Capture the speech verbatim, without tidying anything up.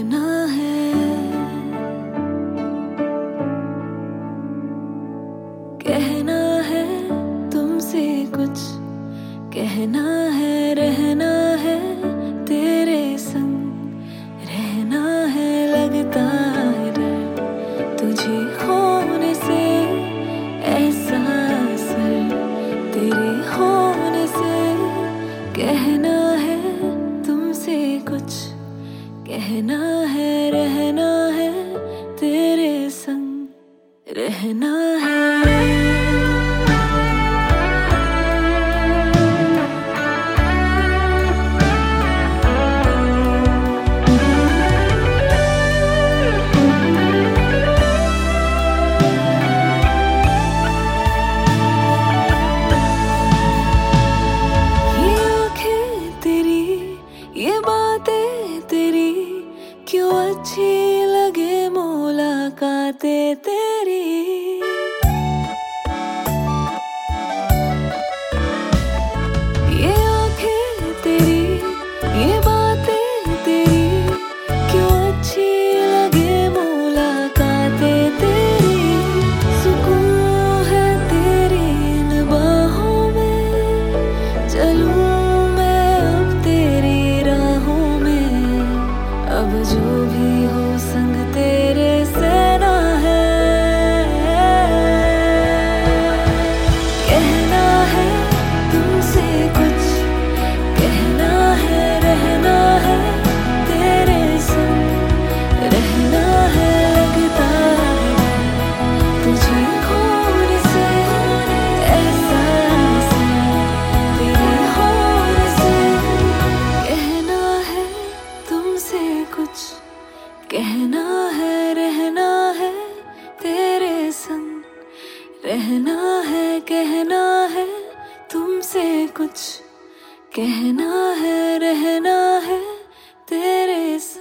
कहना है, कहना है तुमसे कुछ, कहना है रहना है तेरे संग, रहना है लगता है डर तुझे खोने से, ऐसा असर तेरे होने से। कहना है तुमसे कुछ, कहना है रहना है तेरे संग, रहना है। ये बातें तेरी क्यों अच्छी लगे मुलाकातें तेरी, ये आंखें तेरी, ये बातें तेरी क्यों अच्छी लगे मुलाकातें तेरी। सुकून है तेरी इन बाहों में, चलूं अब जो भी हो संग तेरे सेना है। कहना है तुमसे कुछ, कहना है रहना है तेरे संग, रहना है लगता है तुझे खोने से, ऐसा तेरे होने से। कहना है तुमसे कुछ, कहना है रहना है तेरे संग, रहना है कहना है तुमसे कुछ, कहना है रहना है तेरे संग।